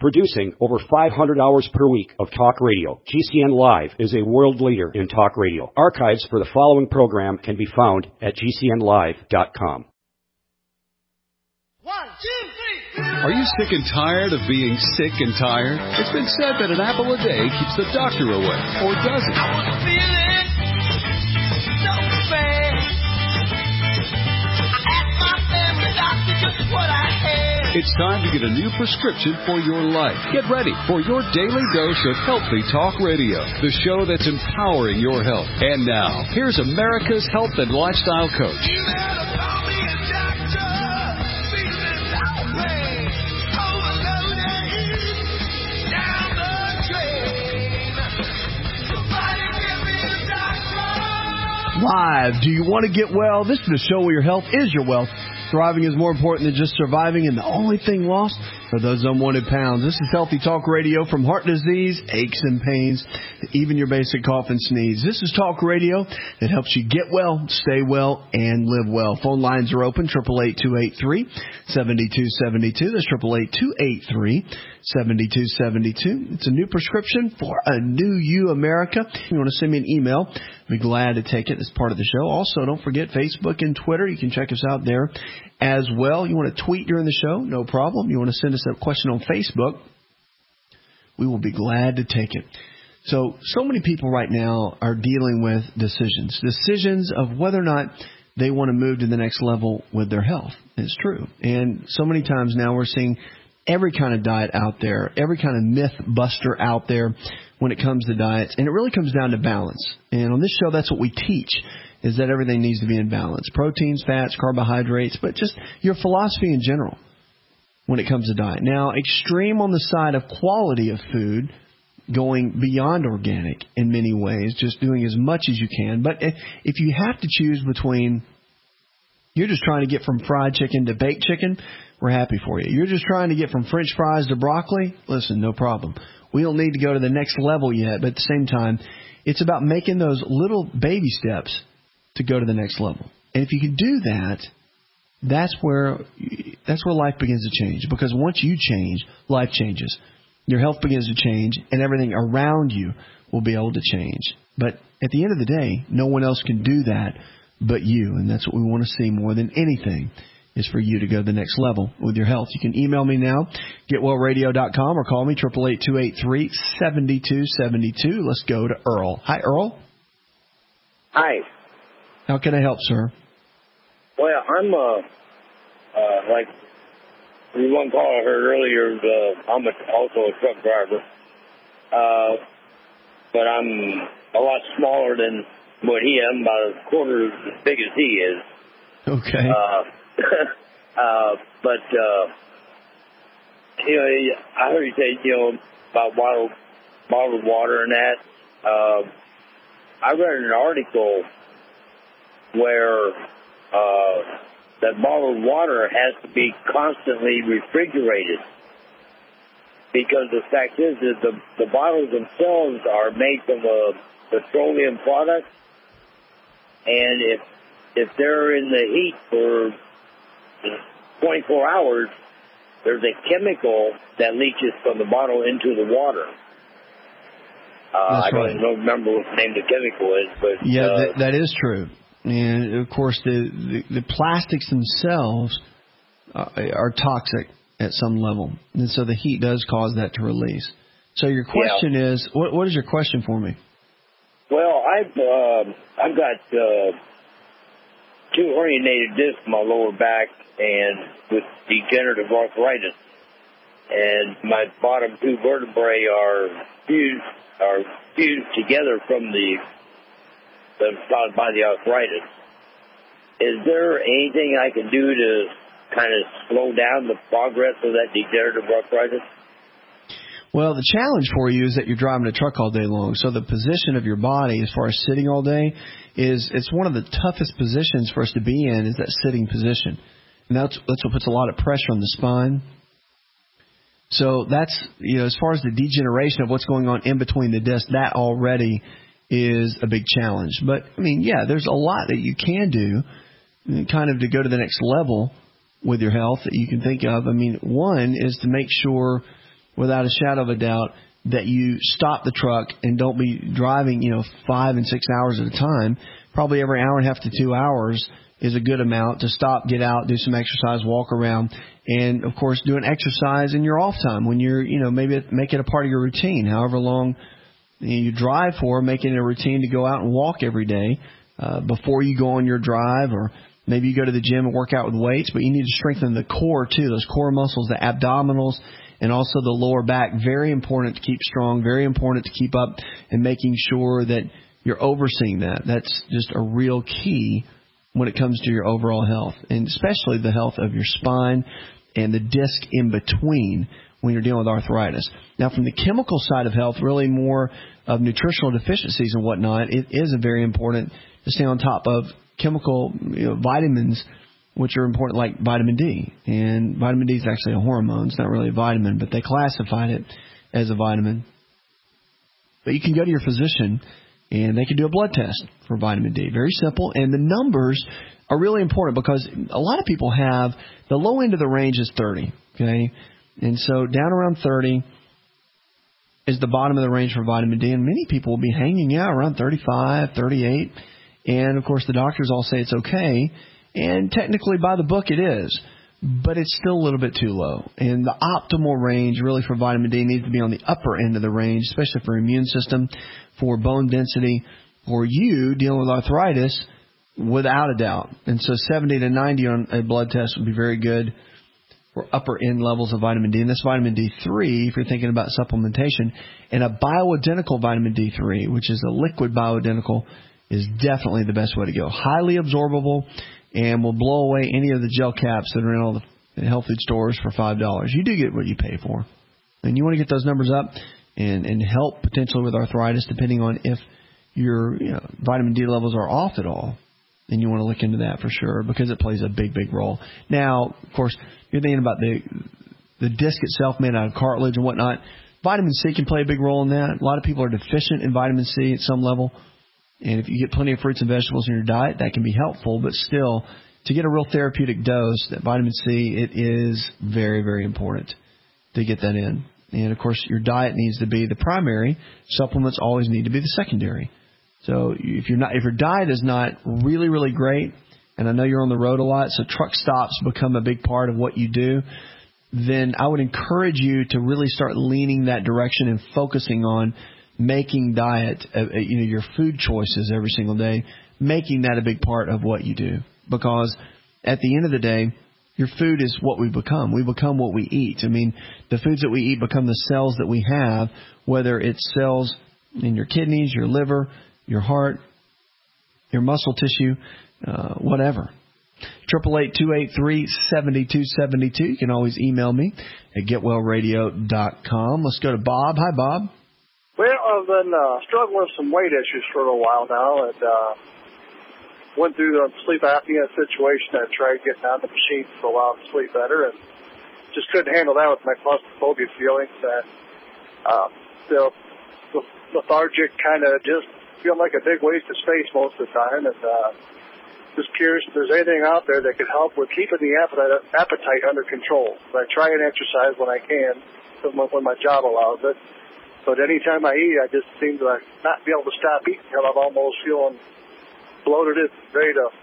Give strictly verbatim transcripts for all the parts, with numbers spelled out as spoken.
Producing over five hundred hours per week of talk radio, G C N Live is a world leader in talk radio. Archives for the following program can be found at G C N live dot com. One, two, three. Are you sick and tired of being sick and tired? It's been said that an apple a day keeps the doctor away, or does it? I was feeling so bad. I asked my family doctor just what I had. It's time to get a new prescription for your life. Get ready for your daily dose of Healthy Talk Radio, the show that's empowering your health. And now, here's America's health and lifestyle coach. You better call me a doctor. Feeling lonely, overloaded, down the drain. Somebody give me a doctor. Live. Do you want to get well? This is the show where your health is your wealth. Thriving is more important than just surviving, and the only thing lost are those unwanted pounds. This is Healthy Talk Radio. From heart disease, aches and pains, even your basic cough and sneeze. This is Talk Radio that helps you get well, stay well, and live well. Phone lines are open, eight eight eight, two eight three, seven two seven two. That's eight eight eight, two eight three, seven two seven two. It's a new prescription for a new you, America. If you want to send me an email, I'd be glad to take it as part of the show. Also, don't forget Facebook and Twitter. You can check us out there as well. You want to tweet during the show? No problem. You want to send us a question on Facebook? We will be glad to take it. So, so many people right now are dealing with decisions. Decisions of whether or not they want to move to the next level with their health. It's true. And so many times now we're seeing every kind of diet out there, every kind of myth buster out there when it comes to diets. And it really comes down to balance. And on this show, that's what we teach, is that everything needs to be in balance. Proteins, fats, carbohydrates, but just your philosophy in general when it comes to diet. Now, extreme on the side of quality of food, going beyond organic in many ways, just doing as much as you can. But if you have to choose between, you're just trying to get from fried chicken to baked chicken, we're happy for you. You're just trying to get from French fries to broccoli, listen, no problem. We don't need to go to the next level yet, but at the same time, it's about making those little baby steps to go to the next level. And if you can do that, that's where that's where life begins to change. Because once you change, life changes. Your health begins to change, and everything around you will be able to change. But at the end of the day, no one else can do that but you. And that's what we want to see more than anything, is for you to go to the next level with your health. You can email me now, get well radio dot com, or call me, eight eight eight, two eight three, seven two seven two. Let's go to Earl. Hi, Earl. Hi. How can I help, sir? Well, I'm, uh, uh, like the one caller I heard earlier, uh, I'm a, also a truck driver. Uh, but I'm a lot smaller than what he is. I'm about a quarter as big as he is. Okay. Uh, uh, but, uh, you know, I heard you say, you know, about bottled, bottled water and that. Uh, I read an article where uh, that bottled water has to be constantly refrigerated, because the fact is that the, the bottles themselves are made from a petroleum product, and if if they're in the heat for twenty-four hours, there's a chemical that leaches from the bottle into the water. Uh, I don't right. know, remember what the name of the chemical is, but yeah, uh, that, that is true. And of course, the the, the plastics themselves uh, are toxic at some level, and so the heat does cause that to release. So your question yeah. is, what what is your question for me? Well, I've uh, I've got uh, two herniated discs in my lower back, and with degenerative arthritis, and my bottom two vertebrae are fused are fused together from the the caused by the arthritis. Is there anything I can do to kind of slow down the progress of that degenerative arthritis? Well, the challenge for you is that you're driving a truck all day long. So the position of your body, as far as sitting all day, is it's one of the toughest positions for us to be in, is that sitting position. And that's, that's what puts a lot of pressure on the spine. So that's, you know, as far as the degeneration of what's going on in between the discs, that already is a big challenge. But, I mean, yeah, there's a lot that you can do kind of to go to the next level with your health that you can think of. I mean, one is to make sure without a shadow of a doubt, that you stop the truck and don't be driving, you know, five and six hours at a time. Probably every hour and a half to two hours is a good amount to stop, get out, do some exercise, walk around, and, of course, do an exercise in your off time when you're, you know, maybe make it a part of your routine, however long you drive for, make it a routine to go out and walk every day uh, before you go on your drive, or maybe you go to the gym and work out with weights, but you need to strengthen the core, too, those core muscles, the abdominals, and also the lower back. Very important to keep strong, very important to keep up and making sure that you're overseeing that. That's just a real key when it comes to your overall health, and especially the health of your spine and the disc in between when you're dealing with arthritis. Now, from the chemical side of health, really more of nutritional deficiencies and whatnot, it is very important to stay on top of chemical, you know, vitamins, which are important, like vitamin D. And vitamin D is actually a hormone. It's not really a vitamin, but they classified it as a vitamin. But you can go to your physician, and they can do a blood test for vitamin D. Very simple. And the numbers are really important because a lot of people have the low end of the range is thirty. Okay. And so down around thirty is the bottom of the range for vitamin D. And many people will be hanging out around thirty-five, thirty-eight. And, of course, the doctors all say it's okay. And technically, by the book, it is. But it's still a little bit too low. And the optimal range really for vitamin D needs to be on the upper end of the range, especially for immune system, for bone density, for you dealing with arthritis, without a doubt. And so seventy to ninety on a blood test would be very good for upper end levels of vitamin D. And that's vitamin D three, if you're thinking about supplementation. And a bioidentical vitamin D three, which is a liquid bioidentical, is definitely the best way to go. Highly absorbable, and will blow away any of the gel caps that are in all the health food stores for five dollars. You do get what you pay for. And you want to get those numbers up and, and help potentially with arthritis, depending on if your you know, vitamin D levels are off at all. Then you want to look into that for sure, because it plays a big, big role. Now, of course, you're thinking about the the disc itself made out of cartilage and whatnot. Vitamin C can play a big role in that. A lot of people are deficient in vitamin C at some level. And if you get plenty of fruits and vegetables in your diet, that can be helpful. But still, to get a real therapeutic dose, that vitamin C, it is very, very important to get that in. And, of course, your diet needs to be the primary. Supplements always need to be the secondary. So if you're not, if your diet is not really, really great, and I know you're on the road a lot, so truck stops become a big part of what you do, then I would encourage you to really start leaning that direction and focusing on making diet, uh, you know, your food choices every single day, making that a big part of what you do. Because at the end of the day, your food is what we become. We become what we eat. I mean, the foods that we eat become the cells that we have, whether it's cells in your kidneys, your liver, your heart, your muscle tissue, uh, whatever. Triple eight two eight three seventy two seventy two. You can always email me at get well radio dot com. Let's go to Bob. Hi, Bob. Well, I've been uh, struggling with some weight issues for a little while now, and uh, went through the sleep apnea situation. I tried getting on the machine for a while to sleep better, and just couldn't handle that with my claustrophobia feelings, and uh, the lethargic, kind of just feeling like a big waste of space most of the time, and uh, just curious if there's anything out there that could help with keeping the appetite, appetite under control. I try and exercise when I can, when my job allows it. But anytime I eat, I just seem to not be able to stop eating until I'm almost feeling bloated and ready to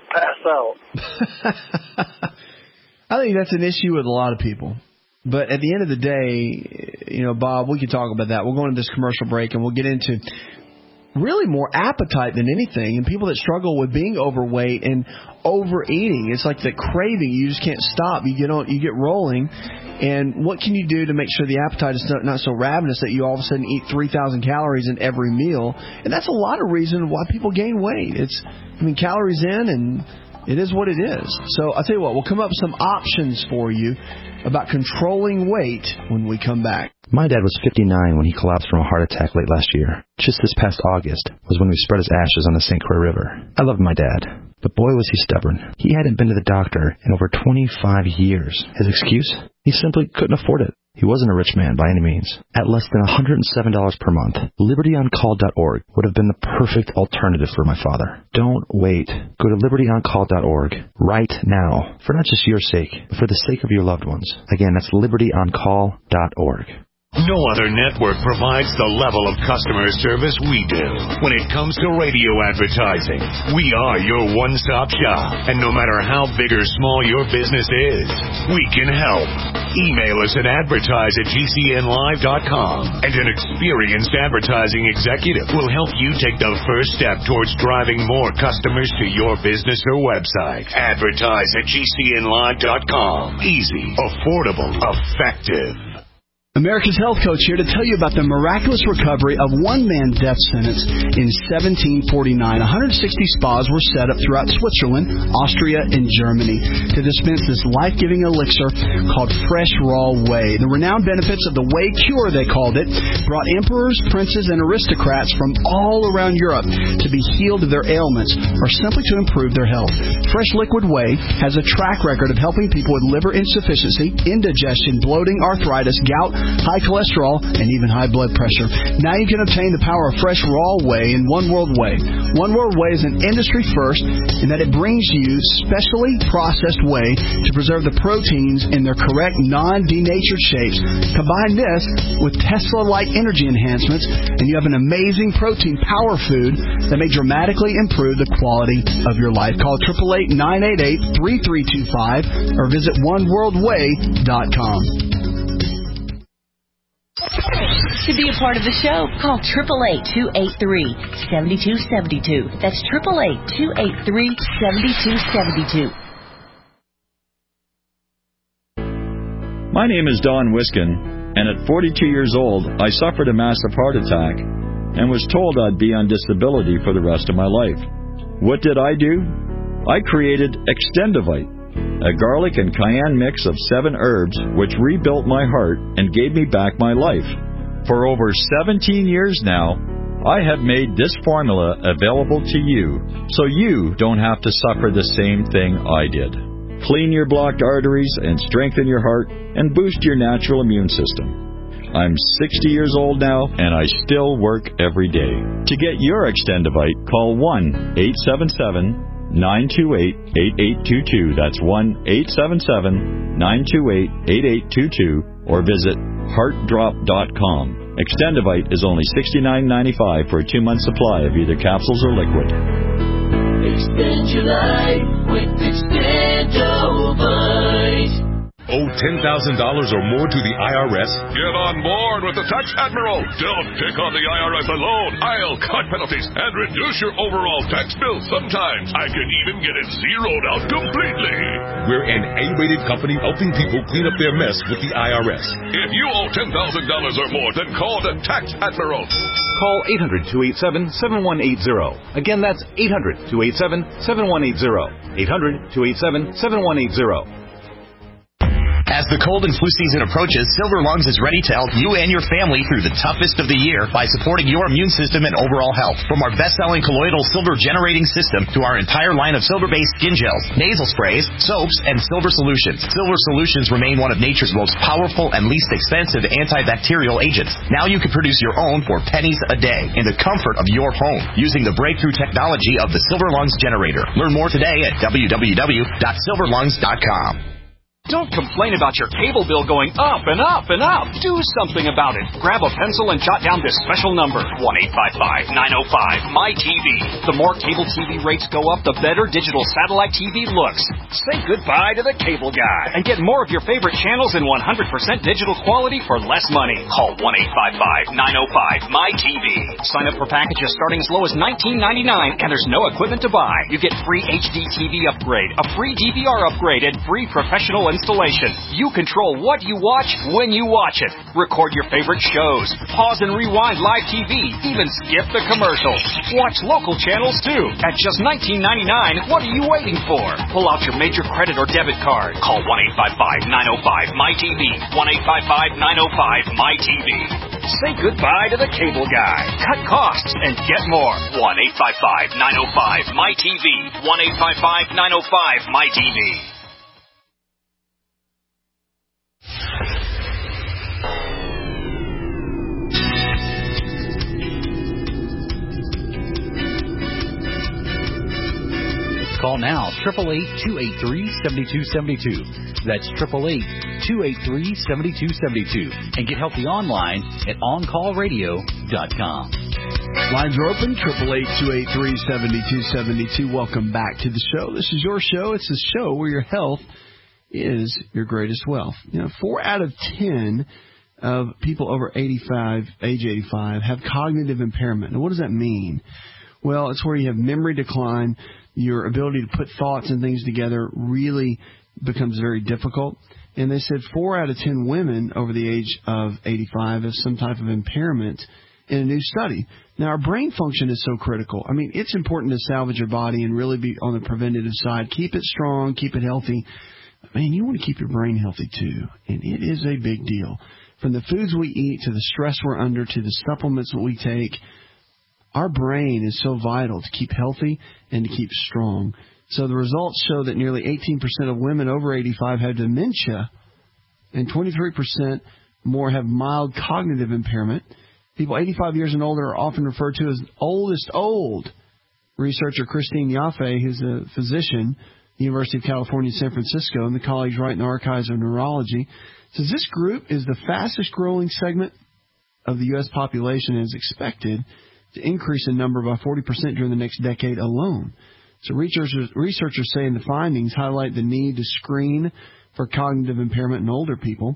pass out. I think that's an issue with a lot of people. But at the end of the day, you know, Bob, we can talk about that. We'll go into this commercial break, and we'll get into really more appetite than anything, and people that struggle with being overweight and overeating. It's like the craving. You just can't stop. You get on, you get rolling. And what can you do to make sure the appetite is not, not so ravenous that you all of a sudden eat three thousand calories in every meal? And that's a lot of reason why people gain weight. It's, I mean, calories in, and it is what it is. So I'll tell you what, we'll come up with some options for you about controlling weight when we come back. My dad was fifty-nine when he collapsed from a heart attack late last year. Just this past August was when we spread his ashes on the Saint Croix River. I loved my dad, but boy was he stubborn. He hadn't been to the doctor in over twenty-five years. His excuse? He simply couldn't afford it. He wasn't a rich man by any means. At less than one hundred seven dollars per month, liberty on call dot org would have been the perfect alternative for my father. Don't wait. Go to liberty on call dot org right now, for not just your sake, but for the sake of your loved ones. Again, that's liberty on call dot org. No other network provides the level of customer service we do. When it comes to radio advertising, we are your one-stop shop. And no matter how big or small your business is, we can help. Email us at advertise at G C N live dot com, and an experienced advertising executive will help you take the first step towards driving more customers to your business or website. Advertise at G C N live dot com. Easy, affordable, effective. America's Health Coach here to tell you about the miraculous recovery of one man's death sentence in seventeen forty-nine. one hundred sixty spas were set up throughout Switzerland, Austria, and Germany to dispense this life-giving elixir called Fresh Raw Whey. The renowned benefits of the Whey Cure, they called it, brought emperors, princes, and aristocrats from all around Europe to be healed of their ailments or simply to improve their health. Fresh Liquid Whey has a track record of helping people with liver insufficiency, indigestion, bloating, arthritis, gout, high cholesterol, and even high blood pressure. Now you can obtain the power of Fresh Raw Whey in One World Whey. One World Whey is an industry first in that it brings you specially processed whey to preserve the proteins in their correct non-denatured shapes. Combine this with Tesla-like energy enhancements, and you have an amazing protein power food that may dramatically improve the quality of your life. Call eight eight eight, nine eight eight, three three two five or visit one world way dot com. To be a part of the show, call eight eight eight, two eight three, seven two seven two. That's eight eight eight, two eight three, seven two seven two. My name is Don Wiskin, and at forty-two years old, I suffered a massive heart attack and was told I'd be on disability for the rest of my life. What did I do? I created Extendivite, a garlic and cayenne mix of seven herbs which rebuilt my heart and gave me back my life. For over seventeen years now, I have made this formula available to you so you don't have to suffer the same thing I did. Clean your blocked arteries and strengthen your heart and boost your natural immune system. I'm sixty years old now, and I still work every day. To get your Extendivite, call one eight seven seven, nine two eight, eight eight two two. That's one eight seven seven, nine two eight, eight eight two two, or visit heart drop dot com. Extendivite is only sixty-nine ninety-five for a two-month supply of either capsules or liquid. Extend your life with Extendivite. Owe ten thousand dollars or more to the I R S? Get on board with the Tax Admiral. Don't take on the I R S alone. I'll cut penalties and reduce your overall tax bill. Sometimes I can even get it zeroed out completely. We're an A-rated company helping people clean up their mess with the I R S. If you owe ten thousand dollars or more, then call the Tax Admiral. Call eight hundred, two eight seven, seven one eight zero. Again, that's eight hundred, two eight seven, seven one eight zero. eight hundred, two eight seven, seven one eight zero. As the cold and flu season approaches, Silver Lungs is ready to help you and your family through the toughest of the year by supporting your immune system and overall health. From our best-selling colloidal silver generating system to our entire line of silver-based skin gels, nasal sprays, soaps, and silver solutions. Silver solutions remain one of nature's most powerful and least expensive antibacterial agents. Now you can produce your own for pennies a day in the comfort of your home using the breakthrough technology of the Silver Lungs generator. Learn more today at w w w dot silver lungs dot com. Don't complain about your cable bill going up and up and up. Do something about it. Grab a pencil and jot down this special number, one eight five five, nine oh five, M Y T V. The more cable T V rates go up, the better digital satellite T V looks. Say goodbye to the cable guy and get more of your favorite channels in one hundred percent digital quality for less money. Call one eight five five, nine oh five, M Y T V. Sign up for packages starting as low as nineteen ninety-nine, and there's no equipment to buy. You get free H D T V upgrade, a free D V R upgrade, and free professional installation. You control what you watch when you watch it. Record your favorite shows. Pause and rewind live T V. Even skip the commercials. Watch local channels too. At just nineteen ninety-nine, what are you waiting for? Pull out your major credit or debit card. Call one eight five five, nine oh five, M Y T V. one eight five five, nine oh five, M Y T V. Say goodbye to the cable guy. Cut costs and get more. one eight five five, nine oh five, M Y T V. one eight five five, nine oh five, M Y T V. Call Call now, eight eight eight, two eight three, seven two seven two. That's eight eight eight, two eight three, seven two seven two. And get healthy online at on call radio dot com. Lines are open, eight eight eight, two eight three, seven two seven two. Welcome back to the show. This is your show. It's a show where your health is your greatest wealth. You know, four out of ten of people over eighty-five, age eighty-five, have cognitive impairment. Now, what does that mean? Well, it's where you have memory decline. Your ability to put thoughts and things together really becomes very difficult. And they said four out of ten women over the age of eighty-five have some type of impairment in a new study. Now, our brain function is so critical. I mean, it's important to salvage your body and really be on the preventative side. Keep it strong, keep it healthy. Man, you want to keep your brain healthy too, and it is a big deal. From the foods we eat to the stress we're under to the supplements that we take, our brain is so vital to keep healthy and to keep strong. So the results show that nearly eighteen percent of women over eighty-five have dementia, and twenty-three percent more have mild cognitive impairment. People eighty-five years and older are often referred to as oldest old. Researcher Christine Yaffe, who's a physician at the University of California, San Francisco, and the colleagues write in the Archives of Neurology, says this group is the fastest growing segment of the U S population and is expected to increase in number by forty percent during the next decade alone. So researchers, researchers say in the findings highlight the need to screen for cognitive impairment in older people.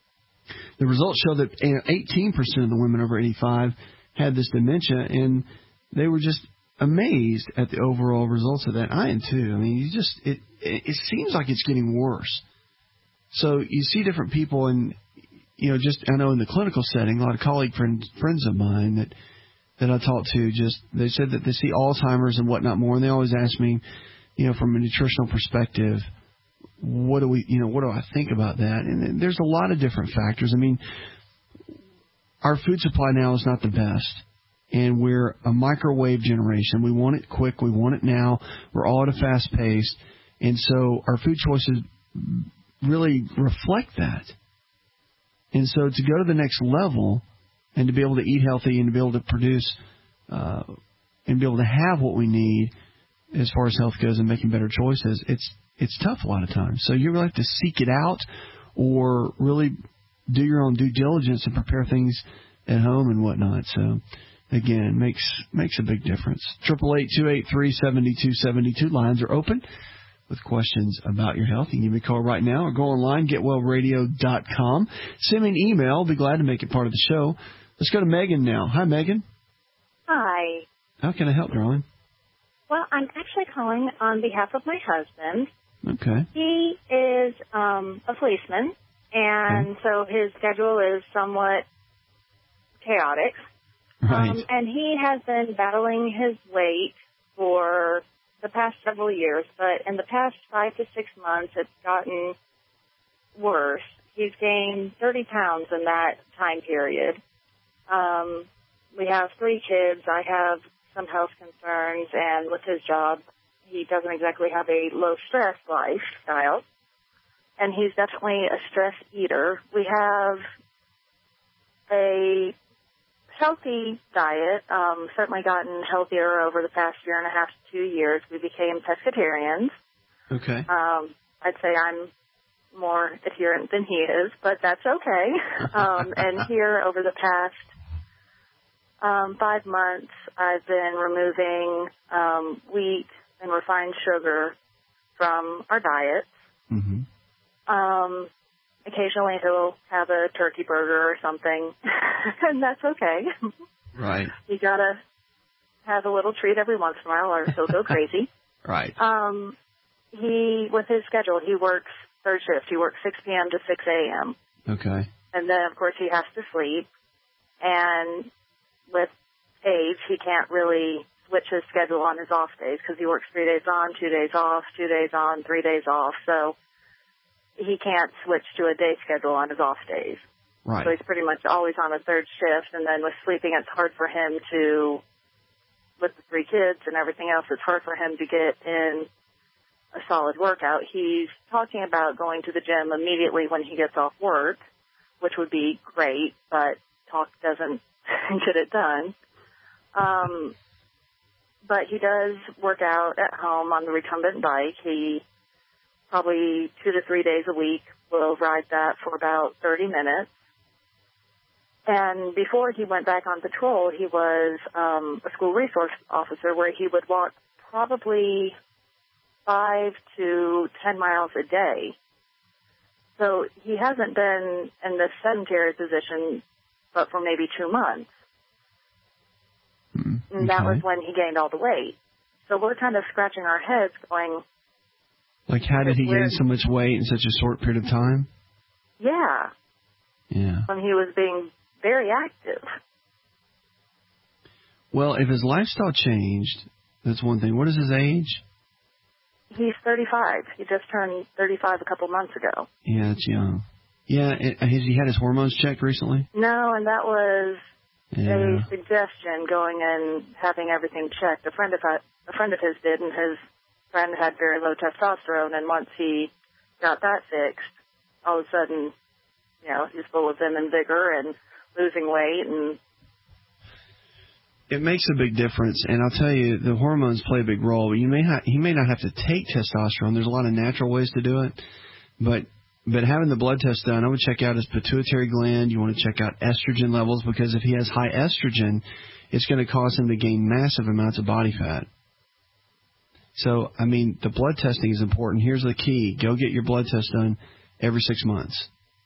The results show that eighteen percent of the women over eighty-five had this dementia, and they were just amazed at the overall results of that. I am too. I mean, you just it it seems like it's getting worse. So you see different people, and you know, just I know in the clinical setting, a lot of colleague friends friends of mine that that I talked to, just they said that they see Alzheimer's and whatnot more, and they always ask me, you know, from a nutritional perspective, what do we, you know, what do I think about that? And there's a lot of different factors. I mean, our food supply now is not the best, and we're a microwave generation. We want it quick. We want it now. We're all at a fast pace, and so our food choices really reflect that. And so to go to the next level and to be able to eat healthy and to be able to produce uh, and be able to have what we need as far as health goes and making better choices, it's it's tough a lot of times. So you really have to seek it out or really do your own due diligence and prepare things at home and whatnot. So, again, makes makes a big difference. eight eight eight, two eight three, seven two seven two. Lines are open with questions about your health. You can give me a call right now or go online, get well radio dot com. Send me an email. I'll be glad to make it part of the show. Let's go to Megan now. Hi, Megan. Hi. How can I help, darling? Well, I'm actually calling on behalf of my husband. Okay. He is um, a policeman, and okay. so his schedule is somewhat chaotic. Right. Um, and he has been battling his weight for the past several years, but in the past five to six months, it's gotten worse. He's gained thirty pounds in that time period. Um, we have three kids. I have some health concerns, and with his job, he doesn't exactly have a low-stress lifestyle, and he's definitely a stress eater. We have a healthy diet, um, certainly gotten healthier over the past year and a half to two years. We became pescatarians. Okay. Um, I'd say I'm more adherent than he is, but that's okay. um, and here over the past um, five months, I've been removing um, wheat and refined sugar from our diets. Mm-hmm. Um, occasionally he'll have a turkey burger or something, and that's okay. Right. You gotta have a little treat every once in a while or he'll go crazy. Right. Um, he, with his schedule, he works third shift. He works six p.m. to six a.m. Okay. And then, of course, he has to sleep. And with age, he can't really switch his schedule on his off days because he works three days on, two days off, two days on, three days off. So he can't switch to a day schedule on his off days. Right. So he's pretty much always on a third shift. And then with sleeping, it's hard for him to, with the three kids and everything else, it's hard for him to get in a solid workout. He's talking about going to the gym immediately when he gets off work, which would be great, but talk doesn't get it done. Um, but he does work out at home on the recumbent bike. He probably two to three days a week will ride that for about thirty minutes. And before he went back on patrol, he was um, a school resource officer where he would walk probably five to ten miles a day. So he hasn't been in this sedentary position but for maybe two months. Mm, and that okay. was when he gained all the weight. So we're kind of scratching our heads going, like, how did he Where- gain so much weight in such a short period of time? yeah, Yeah. when he was being very active. Well, if his lifestyle changed, that's one thing. What is his age? He's thirty-five. He just turned thirty-five a couple months ago. Yeah, that's young. Yeah, it, has he had his hormones checked recently? No, and that was Yeah. a suggestion, going and having everything checked. A friend of a friend of his did, and his friend had very low testosterone. And once he got that fixed, all of a sudden, you know, he's full of vim and vigor and losing weight. And It makes a big difference, and I'll tell you, the hormones play a big role. You may ha- he may not have to take testosterone. There's a lot of natural ways to do it, but but having the blood test done, I would check out his pituitary gland. You want to check out estrogen levels, because if he has high estrogen, it's going to cause him to gain massive amounts of body fat. So, I mean, the blood testing is important. Here's the key. Go get your blood test done every six months.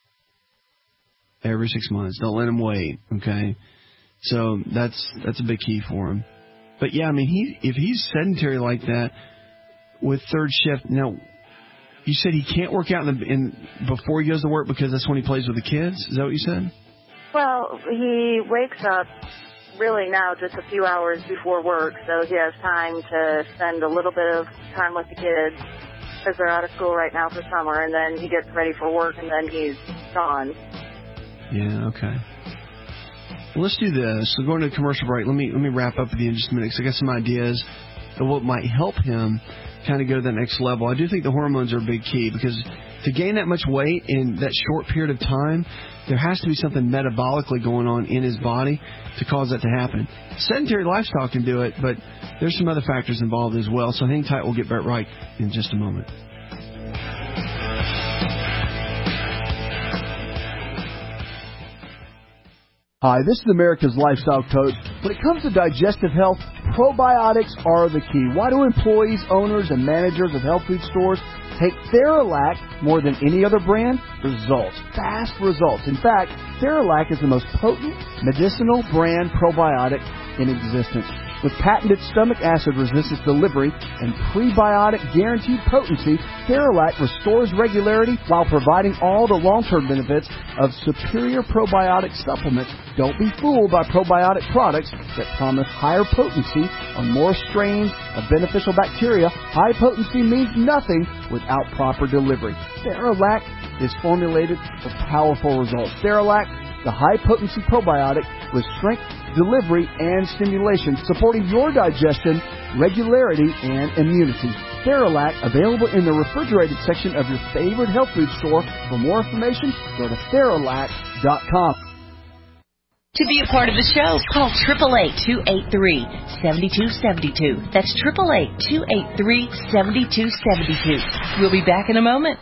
Every six months. Don't let him wait, okay? So that's that's a big key for him. But, yeah, I mean, he if he's sedentary like that with third shift, now, you said he can't work out in, the, in before he goes to work because that's when he plays with the kids? Is that what you said? well, he wakes up really now just a few hours before work, so he has time to spend a little bit of time with the kids because they're out of school right now for summer, and then he gets ready for work, and then he's gone. Yeah, okay. Well, let's do this. So going to a commercial break, let me let me wrap up with you in just a minute, because I got some ideas of what might help him kind of go to that next level. I do think the hormones are a big key, because to gain that much weight in that short period of time, there has to be something metabolically going on in his body to cause that to happen. Sedentary lifestyle can do it, but there's some other factors involved as well. So hang tight. We'll get back right in just a moment. Hi, this is America's Lifestyle Coach. When it comes to digestive health, probiotics are the key. Why do employees, owners, and managers of health food stores take Theralac more than any other brand? Results. Fast results. In fact, Theralac is the most potent medicinal brand probiotic in existence. With patented stomach acid resistance delivery and prebiotic guaranteed potency, Theralac restores regularity while providing all the long-term benefits of superior probiotic supplements. Don't be fooled by probiotic products that promise higher potency on more strains of beneficial bacteria. High potency means nothing without proper delivery. Theralac is formulated for powerful results. Theralac, the high-potency probiotic with strength, delivery, and stimulation, supporting your digestion, regularity, and immunity. Theralac, available in the refrigerated section of your favorite health food store. For more information, go to Theralac dot com. To be a part of the show, call eight eight eight, two eight three, seven two seven two. That's eight eight eight, two eight three, seven two seven two. We'll be back in a moment.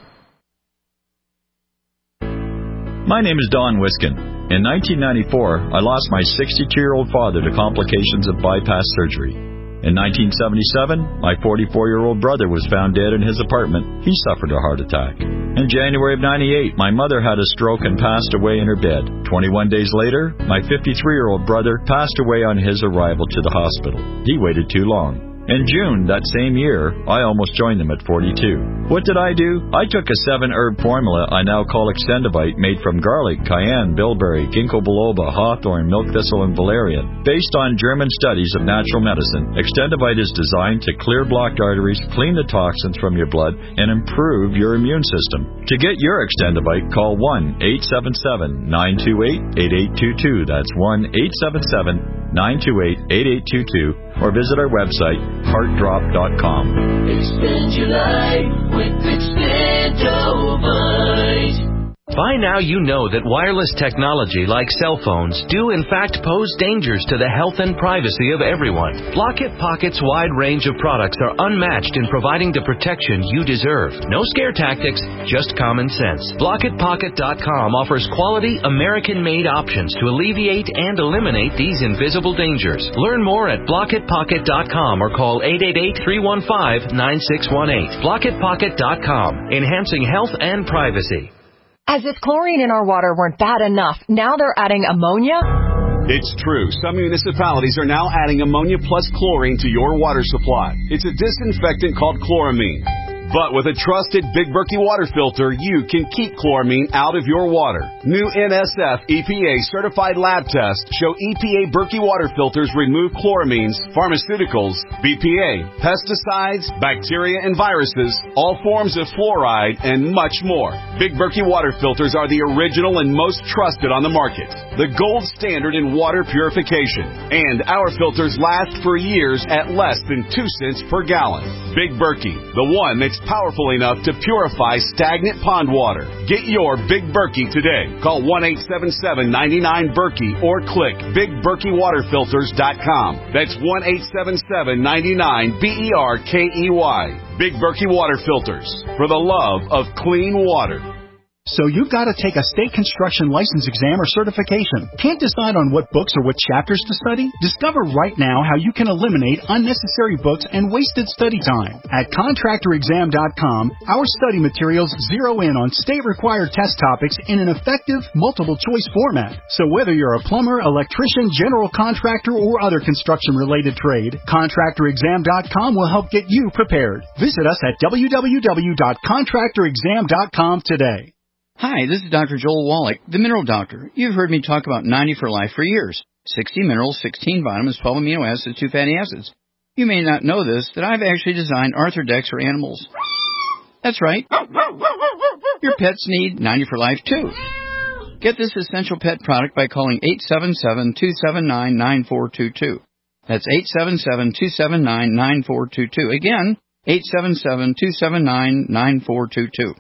My name is Don Wiskin. In nineteen ninety-four, I lost my sixty-two-year-old father to complications of bypass surgery. In nineteen seventy-seven, my forty-four-year-old brother was found dead in his apartment. He suffered a heart attack. In January of ninety-eight, my mother had a stroke and passed away in her bed. twenty-one days later, my fifty-three-year-old brother passed away on his arrival to the hospital. He waited too long. In June that same year, I almost joined them at forty-two. What did I do? I took a seven-herb formula I now call Extendivite, made from garlic, cayenne, bilberry, ginkgo biloba, hawthorn, milk thistle, and valerian. Based on German studies of natural medicine, Extendivite is designed to clear blocked arteries, clean the toxins from your blood, and improve your immune system. To get your Extendivite, call one eight seven seven, nine two eight, eight eight two two. That's one eight seven seven, nine two eight, eight eight two two, or visit our website, heart drop dot com. Extend your life with Extendovite. By now you know that wireless technology like cell phones do in fact pose dangers to the health and privacy of everyone. Blockit Pocket's wide range of products are unmatched in providing the protection you deserve. No scare tactics, just common sense. Blockit Pocket dot com offers quality American-made options to alleviate and eliminate these invisible dangers. Learn more at Blockit Pocket dot com or call eight eight eight, three one five, nine six one eight. Blockit Pocket dot com, enhancing health and privacy. As if chlorine in our water weren't bad enough, now they're adding ammonia? It's true. Some municipalities are now adding ammonia plus chlorine to your water supply. It's a disinfectant called chloramine. But with a trusted Big Berkey water filter, you can keep chloramine out of your water. New N S F E P A certified lab tests show E P A Berkey water filters remove chloramines, pharmaceuticals, B P A, pesticides, bacteria and viruses, all forms of fluoride, and much more. Big Berkey water filters are the original and most trusted on the market. The gold standard in water purification. And our filters last for years at less than two cents per gallon. Big Berkey, the one that's powerful enough to purify stagnant pond water. Get your Big Berkey today. Call one eight seven seven, nine nine, Berkey or click big berkey water filters dot com. That's one eight seven seven, nine nine, B E R K E Y. Big Berkey Water Filters, for the love of clean water. So you've got to take a state construction license exam or certification. Can't decide on what books or what chapters to study? Discover right now how you can eliminate unnecessary books and wasted study time. At contractor exam dot com, our study materials zero in on state-required test topics in an effective, multiple-choice format. So whether you're a plumber, electrician, general contractor, or other construction-related trade, contractor exam dot com will help get you prepared. Visit us at w w w dot contractor exam dot com today. Hi, this is Doctor Joel Wallach, the Mineral Doctor. You've heard me talk about ninety for Life for years. sixty minerals, sixteen vitamins, twelve amino acids, two fatty acids. You may not know this, that I've actually designed Arthrodex for animals. That's right. Your pets need ninety for Life, too. Get this essential pet product by calling eight seven seven, two seven nine, nine four two two. That's eight seven seven, two seven nine, nine four two two. Again, eight seven seven, two seven nine, nine four two two.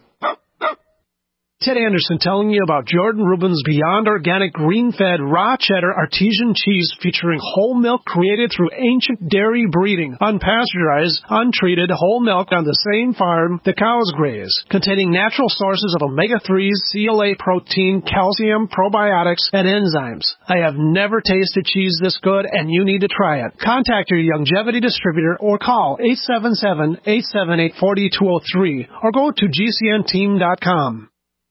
Ted Anderson telling you about Jordan Rubin's Beyond Organic Green-Fed Raw Cheddar Artesian Cheese featuring whole milk created through ancient dairy breeding, unpasteurized, untreated whole milk on the same farm the cows graze, containing natural sources of omega threes, C L A protein, calcium, probiotics, and enzymes. I have never tasted cheese this good, and you need to try it. Contact your Longevity distributor or call eight seven seven, eight seven eight, four two zero three or go to G C N team dot com.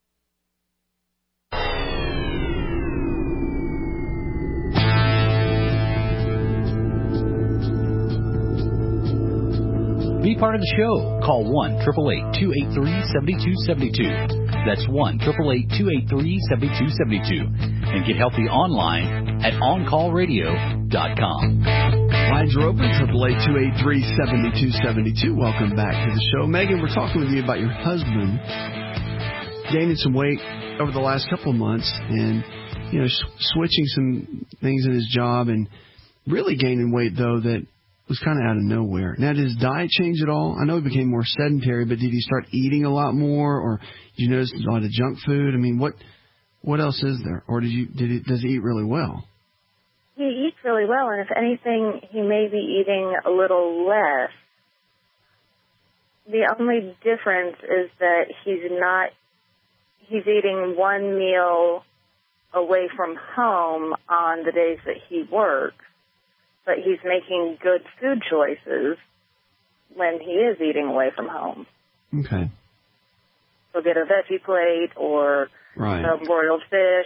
Be part of the show. Call one, eight eight eight, two eight three, seven two seven two. That's one, eight eight eight, two eight three, seven two seven two. And get healthy online at on call radio dot com. Lines are open, eight eight eight, two eight three, seven two seven two. Welcome back to the show. Megan, we're talking with you about your husband gaining some weight over the last couple of months and, you know, switching some things in his job and really gaining weight, though, that was kind of out of nowhere. Now, did his diet change at all? I know he became more sedentary, but did he start eating a lot more, or did you notice a lot of junk food? I mean, what what else is there? Or did you did he, does he eat really well? He eats really well, and if anything, he may be eating a little less. The only difference is that he's not, he's eating one meal away from home on the days that he works. But he's making good food choices when he is eating away from home. Okay. He'll get a veggie plate or right. a broiled fish.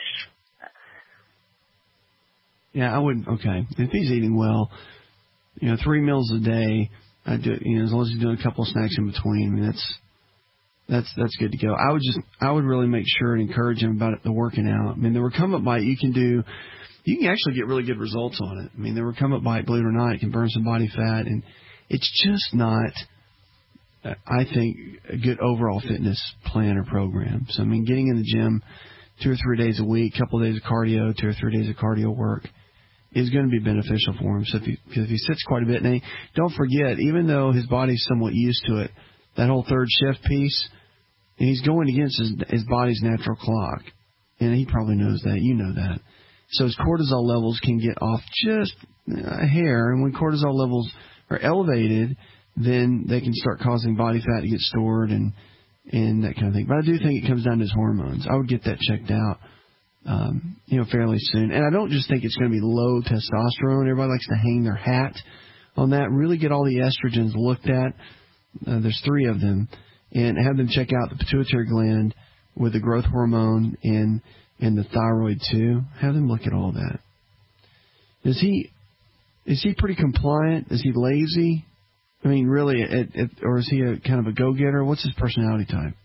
Yeah, I would. Okay, if he's eating well, you know, three meals a day. I do. You know, as long as he's doing a couple of snacks in between, I mean, that's that's that's good to go. I would just, I would really make sure and encourage him about it, the working out. I mean, the recumbent bite you can do. You can actually get really good results on it. I mean, the recumbent bite, believe it or not, it can burn some body fat, and it's just not, I think, a good overall fitness plan or program. So, I mean, getting in the gym two or three days a week, a couple of days of cardio, two or three days of cardio work is going to be beneficial for him. So, if he, because if he sits quite a bit, and he, don't forget, even though his body's somewhat used to it, that whole third shift piece, And he's going against his, his body's natural clock. And he probably knows that. You know that. So his cortisol levels can get off just a hair. And when cortisol levels are elevated, then they can start causing body fat to get stored and, and that kind of thing. But I do think it comes down to his hormones. I would get that checked out, um, you know, fairly soon. And I don't just think it's going to be low testosterone. Everybody likes to hang their hat on that. Really get all the estrogens looked at. Uh, there's three of them. And have them check out the pituitary gland with the growth hormone and and the thyroid too. Have them look at all that. Is he is he pretty compliant? Is he lazy? I mean, really, it, it, or is he a kind of a go-getter? What's his personality type?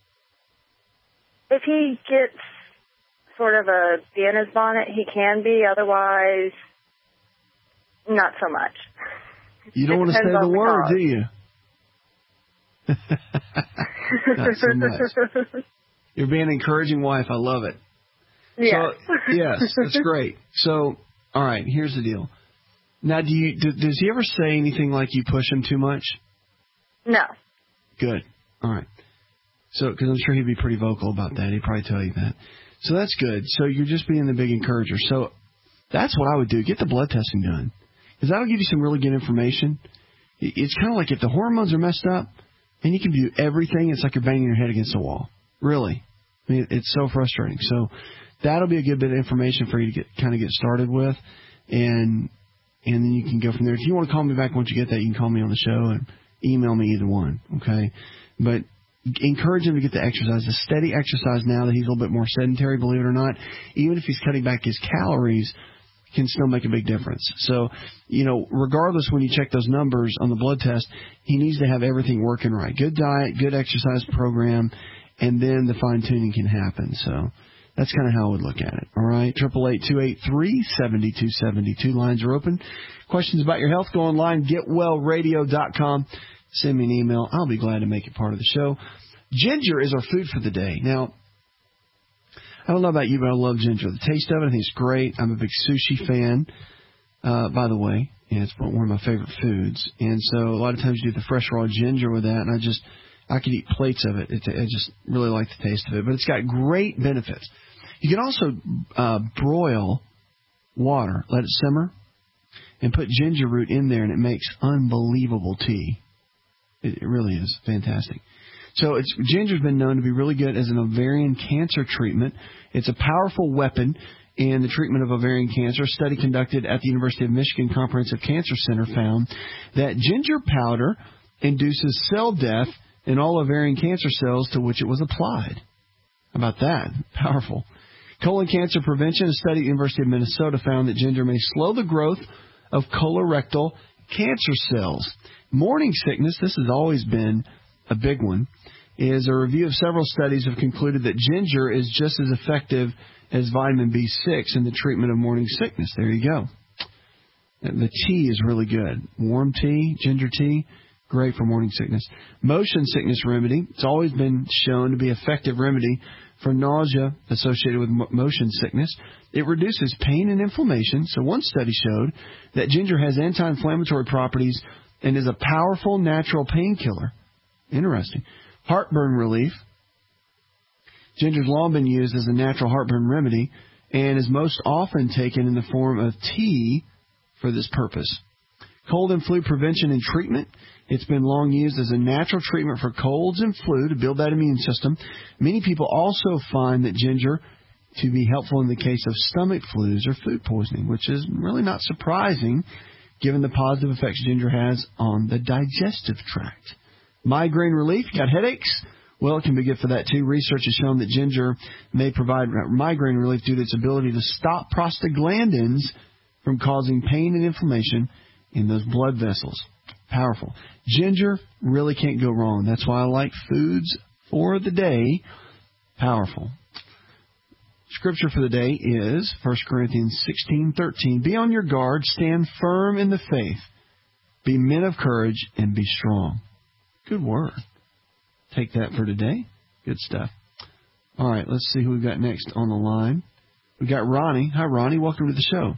If he gets sort of a bee in his bonnet, he can be. Otherwise, not so much. You don't want to say the word, do you? Not so much. You're being an encouraging wife. I love it. Yeah. So, yes, that's great. So, all right, here's the deal. Now, do you do, does he ever say anything like you push him too much? No. Good. All right. So, because I'm sure he'd be pretty vocal about that. He'd probably tell you that. So that's good. So you're just being the big encourager. So that's what I would do. Get the blood testing done. Because that'll give you some really good information. It's kind of like if the hormones are messed up, and you can view everything, it's like you're banging your head against a wall. Really. I mean, it's so frustrating. So that'll be a good bit of information for you to get kind of get started with. And and then you can go from there. If you want to call me back once you get that, you can call me on the show and email me either one, okay? But encourage him to get the exercise, the steady exercise now that he's a little bit more sedentary, believe it or not. Even if he's cutting back his calories, can still make a big difference. So, you know, regardless when you check those numbers on the blood test, he needs to have everything working right. Good diet, good exercise program, and then the fine-tuning can happen. So that's kind of how I would look at it. All right, eight eight eight, two eight three, seven two seven two. Lines are open. Questions about your health, go online, get well radio dot com. Send me an email. I'll be glad to make it part of the show. Ginger is our food for the day. Now, I don't know about you, but I love ginger. The taste of it, I think it's great. I'm a big sushi fan, uh, by the way, and it's one of my favorite foods. And so a lot of times you do the fresh raw ginger with that, and I just, I could eat plates of it. it I just really like the taste of it. But it's got great benefits. You can also uh, broil water, let it simmer, and put ginger root in there, and it makes unbelievable tea. It, it really is fantastic. So it's, ginger's been known to be really good as an ovarian cancer treatment. It's a powerful weapon in the treatment of ovarian cancer. A study conducted at the University of Michigan Comprehensive Cancer Center found that ginger powder induces cell death in all ovarian cancer cells to which it was applied. How about that? Powerful. Colon cancer prevention. A study at the University of Minnesota found that ginger may slow the growth of colorectal cancer cells. Morning sickness, this has always been a big one, is a review of several studies have concluded that ginger is just as effective as vitamin B six in the treatment of morning sickness. There you go. And the tea is really good. Warm tea, ginger tea, great for morning sickness. Motion sickness remedy. It's always been shown to be an effective remedy for nausea associated with motion sickness. It reduces pain and inflammation. So one study showed that ginger has anti-inflammatory properties and is a powerful natural painkiller. Interesting. Heartburn relief. Ginger's long been used as a natural heartburn remedy and is most often taken in the form of tea for this purpose. Cold and flu prevention and treatment. It's been long used as a natural treatment for colds and flu to build that immune system. Many people also find that ginger to be helpful in the case of stomach flus or food poisoning, which is really not surprising given the positive effects ginger has on the digestive tract. Migraine relief. Got headaches? Well, it can be good for that, too. Research has shown that ginger may provide migraine relief due to its ability to stop prostaglandins from causing pain and inflammation in those blood vessels. Powerful. Ginger really can't go wrong. That's why I like foods for the day. Powerful. Scripture for the day is First Corinthians sixteen thirteen. Be on your guard, stand firm in the faith, be men of courage, and be strong. Good word. Take that for today. Good stuff. All right, let's see who we've got next on the line. We've got Ronnie. Hi, Ronnie. Welcome to the show.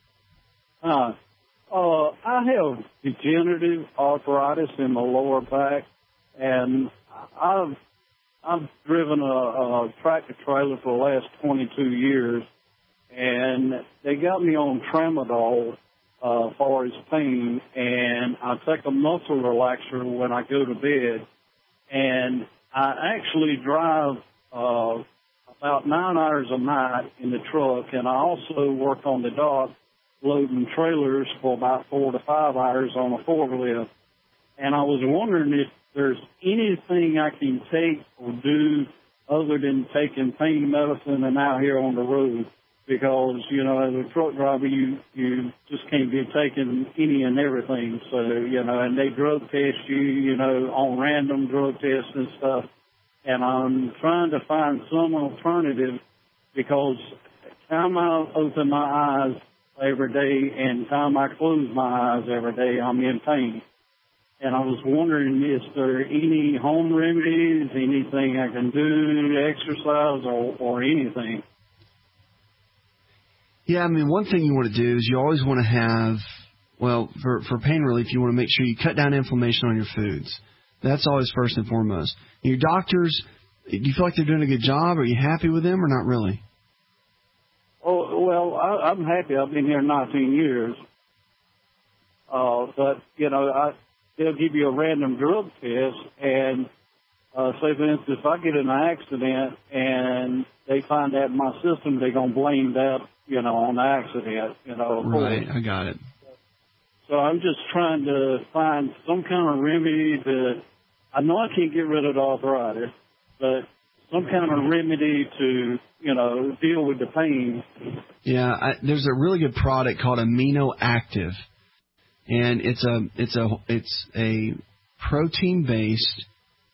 Uh, uh, I have degenerative arthritis in my lower back, and I've I've driven a, a tractor trailer for the last twenty-two years, and they got me on Tramadol uh, as far as pain, and I take a muscle relaxer when I go to bed, and I actually drive uh, about nine hours a night in the truck, and I also work on the dock loading trailers for about four to five hours on a forklift. And I was wondering if there's anything I can take or do other than taking pain medicine and out here on the road. Because, you know, as a truck driver, you, you just can't be taking any and everything. So, you know, and they drug test you, you know, on random drug tests and stuff. And I'm trying to find some alternative because time I open my eyes every day and time I close my eyes every day, I'm in pain. And I was wondering, is there any home remedies, anything I can do, exercise, or, or anything? Yeah, I mean, one thing you want to do is you always want to have, well, for, for pain relief, you want to make sure you cut down inflammation on your foods. That's always first and foremost. Your doctors, do you feel like they're doing a good job? Are you happy with them or not really? Oh, well, I, I'm happy. I've been here nineteen years. Uh, but, you know, I... they'll give you a random drug test, and uh, say, for instance, if I get in an accident and they find that in my system, they're going to blame that, you know, on the accident, you know. Right, I got it. So I'm just trying to find some kind of remedy that, I know I can't get rid of the arthritis, but some kind of remedy to, you know, deal with the pain. Yeah, I, there's a really good product called Amino Active. And it's a it's a it's a protein-based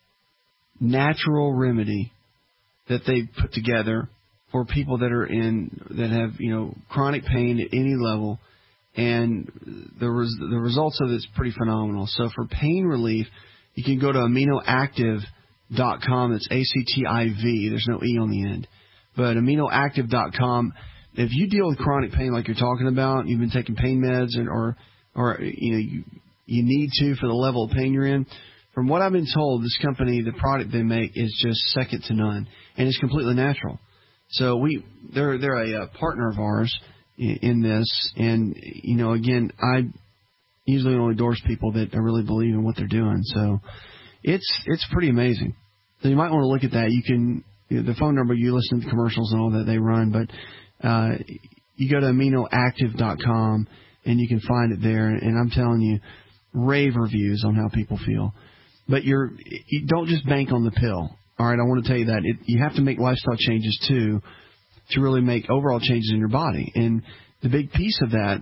natural remedy that they put together for people that are in that have you know chronic pain at any level, and the res, the results of it's pretty phenomenal. So for pain relief, you can go to amino active dot com. It's A C T I V. There's no E on the end, but amino active dot com. If you deal with chronic pain like you're talking about, you've been taking pain meds and or or, you know, you, you need to for the level of pain you're in. From what I've been told, this company, the product they make is just second to none, and it's completely natural. So we, they're they're a, a partner of ours in, in this, and, you know, again, I usually only endorse people that really believe in what they're doing. So it's it's pretty amazing. So you might want to look at that. You can, you know, the phone number, you listen to the commercials and all that they run, but uh, you go to amino active dot com. And you can find it there. And I'm telling you, rave reviews on how people feel. But you're you don't just bank on the pill. All right, I want to tell you that. It, you have to make lifestyle changes, too, to really make overall changes in your body. And the big piece of that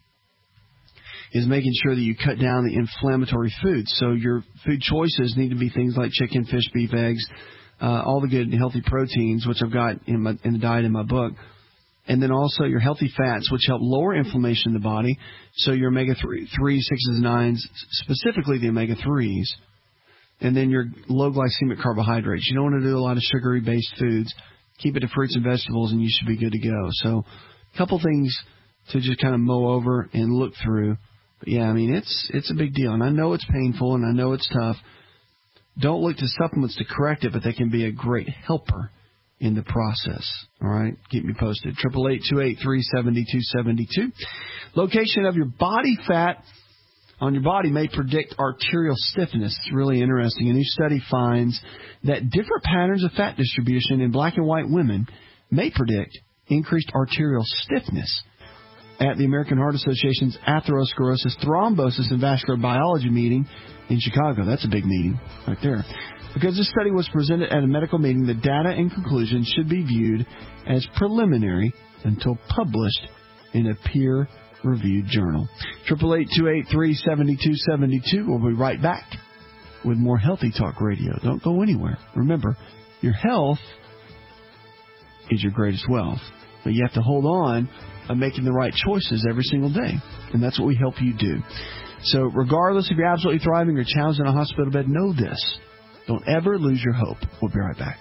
is making sure that you cut down the inflammatory foods. So your food choices need to be things like chicken, fish, beef, eggs, uh, all the good and healthy proteins, which I've got in, my, in the diet in my book. And then also your healthy fats, which help lower inflammation in the body. So your omega three, sixes, and nines, specifically the omega threes. And then your low glycemic carbohydrates. You don't want to do a lot of sugary-based foods. Keep it to fruits and vegetables, and you should be good to go. So a couple things to just kind of mow over and look through. But, yeah, I mean, it's it's a big deal. And I know it's painful, and I know it's tough. Don't look to supplements to correct it, but they can be a great helper in the process. All right? Keep me posted. eight eight eight, two eight three, seven two seven two. Location of your body fat on your body may predict arterial stiffness. It's really interesting. A new study finds that different patterns of fat distribution in black and white women may predict increased arterial stiffness. At the American Heart Association's Atherosclerosis, Thrombosis, and Vascular Biology meeting in Chicago. That's a big meeting right there. Because this study was presented at a medical meeting, the data and conclusions should be viewed as preliminary until published in a peer-reviewed journal. eight eight eight, two eight three, seven two seven two. We'll be right back with more Healthy Talk Radio. Don't go anywhere. Remember, your health is your greatest wealth. But you have to hold on by making the right choices every single day. And that's what we help you do. So regardless if you're absolutely thriving or challenged in a hospital bed, know this. Don't ever lose your hope. We'll be right back.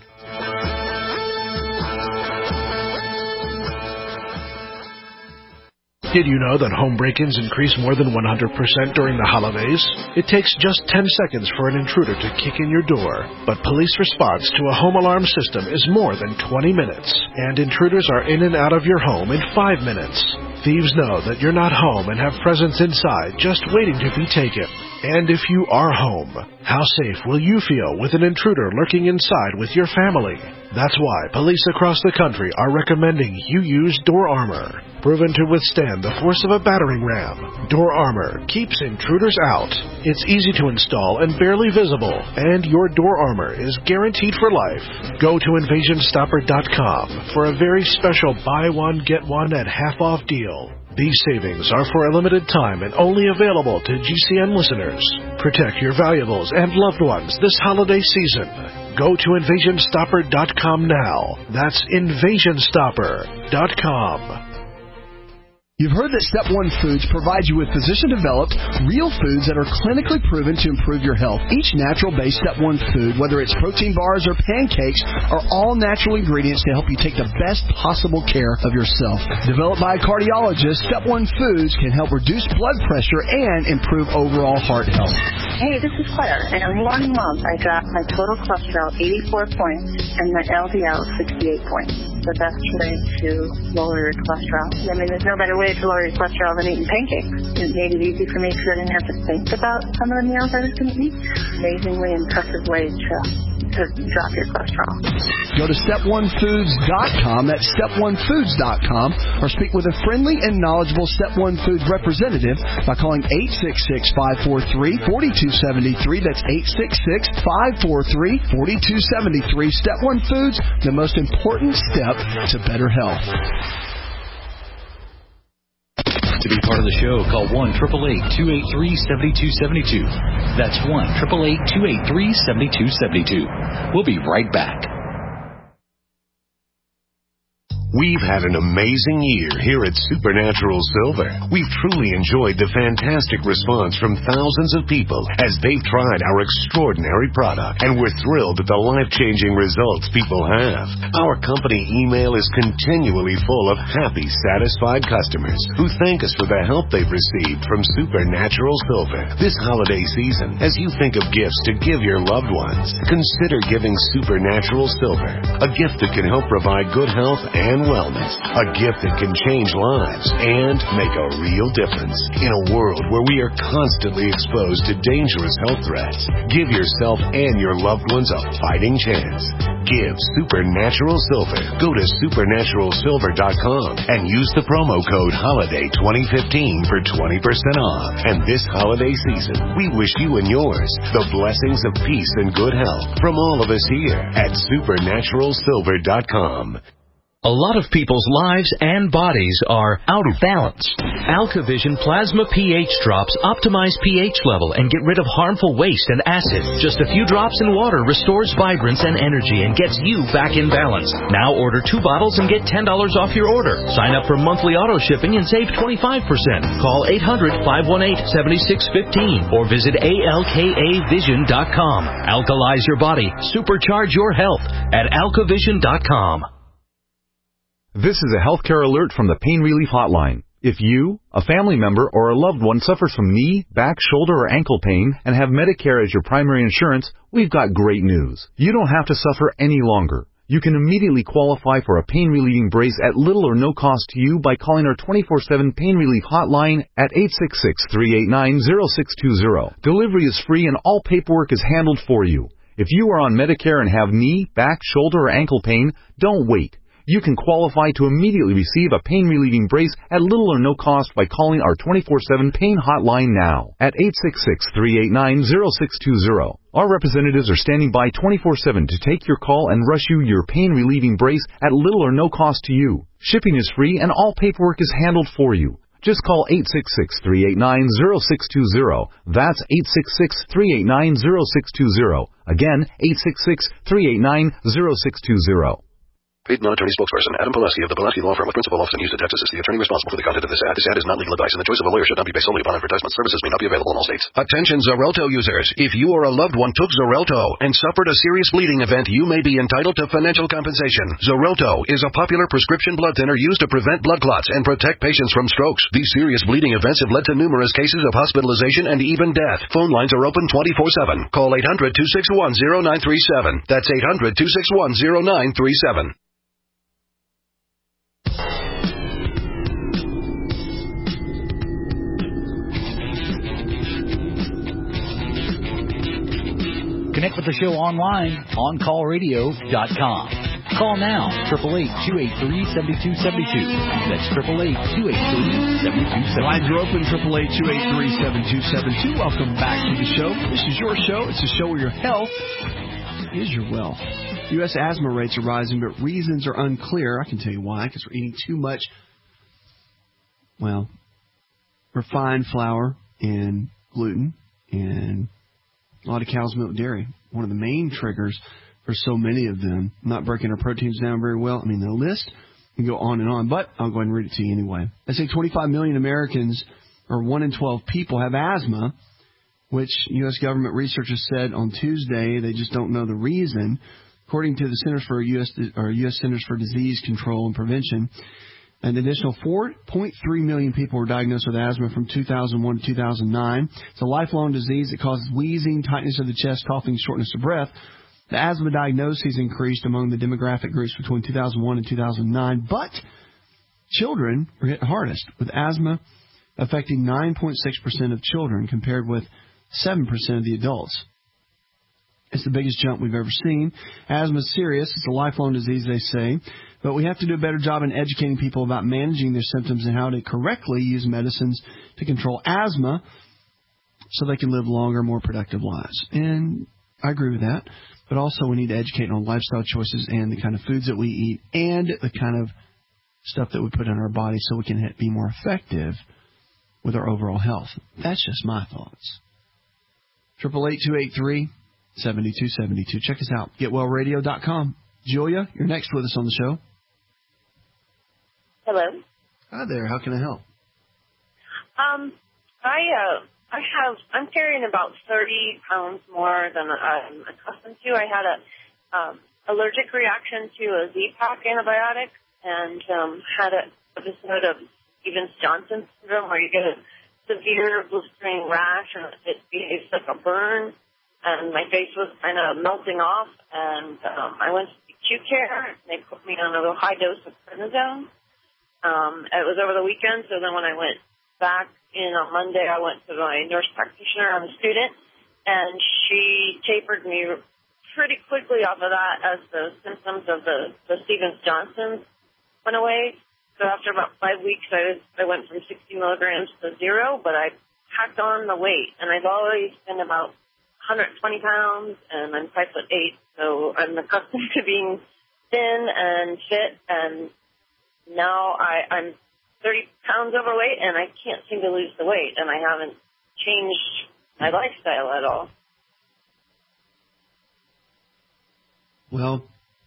Did you know that home break-ins increase more than one hundred percent during the holidays? It takes just ten seconds for an intruder to kick in your door, but police response to a home alarm system is more than twenty minutes, and intruders are in and out of your home in five minutes. Thieves know that you're not home and have presents inside just waiting to be taken. And if you are home, how safe will you feel with an intruder lurking inside with your family? That's why police across the country are recommending you use Door Armor. Proven to withstand the force of a battering ram, Door Armor keeps intruders out. It's easy to install and barely visible, and your Door Armor is guaranteed for life. Go to invasion stopper dot com for a very special buy one, get one at half off deal. These savings are for a limited time and only available to G C N listeners. Protect your valuables and loved ones this holiday season. Go to invasion stopper dot com now. That's invasion stopper dot com. You've heard that Step one Foods provides you with physician-developed, real foods that are clinically proven to improve your health. Each natural-based Step one food, whether it's protein bars or pancakes, are all natural ingredients to help you take the best possible care of yourself. Developed by a cardiologist, Step one Foods can help reduce blood pressure and improve overall heart health. Hey, this is Claire, and in one month I dropped my total cholesterol eighty-four points and my L D L sixty-eight points. The best way to lower your cholesterol. I mean, there's no better way to lower your cholesterol than eating pancakes. It made it easy for me because I didn't have to think about some of the meals I was going to eat. Amazingly impressive way to, to drop your cholesterol. Go to step one foods dot com, that's step one foods dot com, or speak with a friendly and knowledgeable Step one Foods representative by calling eight six six, five four three, four two seven three. That's eight six six, five four three, four two seven three. Step one Foods, the most important step to better health. To be part of the show, call one eight eight eight, two eight three, seven two seven two. That's one eight eight eight, two eight three, seven two seven two. We'll be right back. We've had an amazing year here at Supernatural Silver. We've truly enjoyed the fantastic response from thousands of people as they've tried our extraordinary product, and we're thrilled at the life-changing results people have. Our company email is continually full of happy, satisfied customers who thank us for the help they've received from Supernatural Silver. This holiday season, as you think of gifts to give your loved ones, consider giving Supernatural Silver, a gift that can help provide good health and wellness, a gift that can change lives and make a real difference. In a world where we are constantly exposed to dangerous health threats, give yourself and your loved ones a fighting chance. Give Supernatural Silver. Go to supernatural silver dot com and use the promo code HOLIDAY twenty fifteen for twenty percent off. And this holiday season, we wish you and yours the blessings of peace and good health from all of us here at supernatural silver dot com. A lot of people's lives and bodies are out of balance. AlkaVision Plasma pH drops optimize pH level and get rid of harmful waste and acid. Just a few drops in water restores vibrance and energy and gets you back in balance. Now order two bottles and get ten dollars off your order. Sign up for monthly auto shipping and save twenty-five percent. Call eight hundred, five one eight, seven six one five or visit A L K A vision dot com. Alkalize your body. Supercharge your health at alka vision dot com. This is a healthcare alert from the Pain Relief Hotline. If you, a family member, or a loved one suffers from knee, back, shoulder, or ankle pain and have Medicare as your primary insurance, we've got great news. You don't have to suffer any longer. You can immediately qualify for a pain-relieving brace at little or no cost to you by calling our twenty-four seven Pain Relief Hotline at eight six six, three eight nine, zero six two zero. Delivery is free and all paperwork is handled for you. If you are on Medicare and have knee, back, shoulder, or ankle pain, don't wait. You can qualify to immediately receive a pain-relieving brace at little or no cost by calling our twenty-four seven Pain Hotline now at eight six six, three eight nine, zero six two zero. Our representatives are standing by twenty-four seven to take your call and rush you your pain-relieving brace at little or no cost to you. Shipping is free and all paperwork is handled for you. Just call eight six six, three eight nine, zero six two zero. That's eight six six, three eight nine, zero six two zero. Again, eight six six, three eight nine, zero six two zero. Paid non-attorney spokesperson Adam Pulaski of the Pulaski Law Firm with principal office in Houston, Texas is the attorney responsible for the content of this ad. This ad is not legal advice, and the choice of a lawyer should not be based solely upon advertisement. Services may not be available in all states. Attention Xarelto users. If you or a loved one took Xarelto and suffered a serious bleeding event, you may be entitled to financial compensation. Xarelto is a popular prescription blood thinner used to prevent blood clots and protect patients from strokes. These serious bleeding events have led to numerous cases of hospitalization and even death. Phone lines are open twenty-four seven. Call eight hundred, two six one, zero nine three seven. That's eight hundred, two six one, zero nine three seven. Connect with the show online, on call radio dot com. Call now, eight eight eight, two eight three, seven two seven two. That's eight eight eight, two eight three, seven two seven two. Lines are open, eight eight eight, two eight three, seven two seven two. Welcome back to the show. This is your show. It's a show where your health is your wealth. U S asthma rates are rising, but reasons are unclear. I can tell you why, because we're eating too much, well, refined flour and gluten and a lot of cow's milk dairy. One of the main triggers for so many of them, not breaking our proteins down very well. I mean, the list can go on and on, but I'll go ahead and read it to you anyway. I say twenty-five million Americans, or one in twelve people, have asthma, which U S government researchers said on Tuesday they just don't know the reason. According to the Centers for U S or U S Centers for Disease Control and Prevention, an additional four point three million people were diagnosed with asthma from two thousand one to two thousand nine. It's a lifelong disease that causes wheezing, tightness of the chest, coughing, shortness of breath. The asthma diagnoses increased among the demographic groups between two thousand one and two thousand nine, but children were hit hardest, with asthma affecting nine point six percent of children compared with seven percent of the adults. It's the biggest jump we've ever seen. Asthma is serious. It's a lifelong disease, they say. But we have to do a better job in educating people about managing their symptoms and how to correctly use medicines to control asthma so they can live longer, more productive lives. And I agree with that. But also we need to educate on lifestyle choices and the kind of foods that we eat and the kind of stuff that we put in our body so we can be more effective with our overall health. That's just my thoughts. eight eight eight, two eight three, seven two seven two. Check us out, get well radio dot com. Julia, you're next with us on the show. Hello. Hi there. How can I help? Um, I uh, I have I'm carrying about thirty pounds more than I'm accustomed to. I had a um, allergic reaction to a Z-Pak antibiotic and um, had an episode of Stevens-Johnson syndrome where you get a severe blistering rash and it behaves like a burn. And my face was kind of melting off, and um, I went to acute care. And they put me on a real high dose of prednisone. Um, it was over the weekend, so then when I went back in on Monday, I went to my nurse practitioner. I'm a student, and she tapered me pretty quickly off of that as the symptoms of the, the Stevens-Johnson went away. So after about five weeks, I, was, I went from sixty milligrams to zero, but I packed on the weight, and I've always been about one hundred twenty pounds, and I'm five foot eight, so I'm accustomed to being thin and fit, and now I, I'm thirty pounds overweight, and I can't seem to lose the weight, and I haven't changed my lifestyle at all. Well,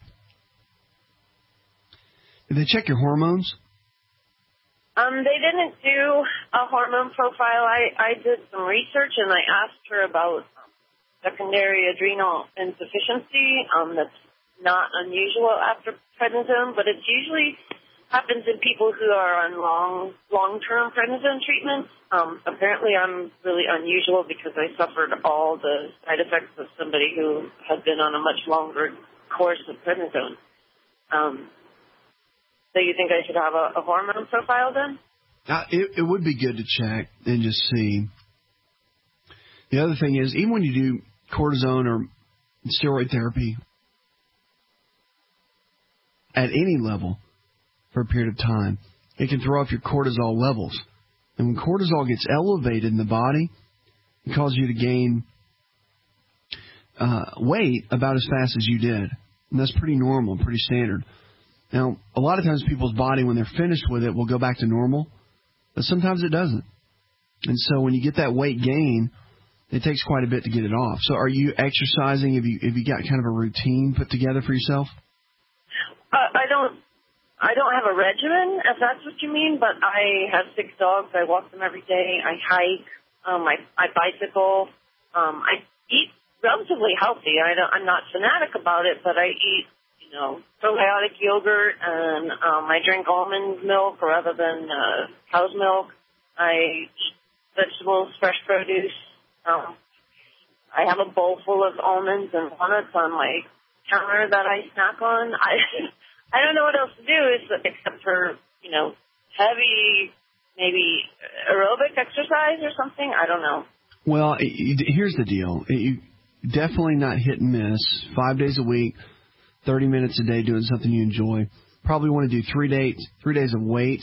did they check your hormones? Um, they didn't do a hormone profile. I, I did some research, and I asked her about secondary adrenal insufficiency. Um, that's not unusual after prednisone, but it usually happens in people who are on long, long-term prednisone treatments. Um, apparently I'm really unusual because I suffered all the side effects of somebody who had been on a much longer course of prednisone. Um, so you think I should have a, a hormone profile then? Uh, it, it would be good to check and just see. The other thing is, even when you do cortisone or steroid therapy at any level for a period of time, it can throw off your cortisol levels. And when cortisol gets elevated in the body, it causes you to gain uh, weight about as fast as you did. And that's pretty normal, pretty standard. Now, a lot of times people's body, when they're finished with it, will go back to normal, but sometimes it doesn't. And so when you get that weight gain, it takes quite a bit to get it off. So are you exercising? Have you, have you got kind of a routine put together for yourself? Uh, I don't. I don't have a regimen, if that's what you mean. But I have six dogs. I walk them every day. I hike. Um, I, I bicycle. Um, I eat relatively healthy. I don't, I'm not fanatic about it, but I eat, you know, probiotic yogurt, and um, I drink almond milk rather than uh, cow's milk. I eat vegetables, fresh produce. Um, I have a bowl full of almonds and walnuts on my counter that I snack on. I I don't know what else to do except for, you know, heavy, maybe aerobic exercise or something. I don't know. Well, here's the deal. You definitely not hit and miss. Five days a week, thirty minutes a day doing something you enjoy. Probably want to do three days, three days of weights,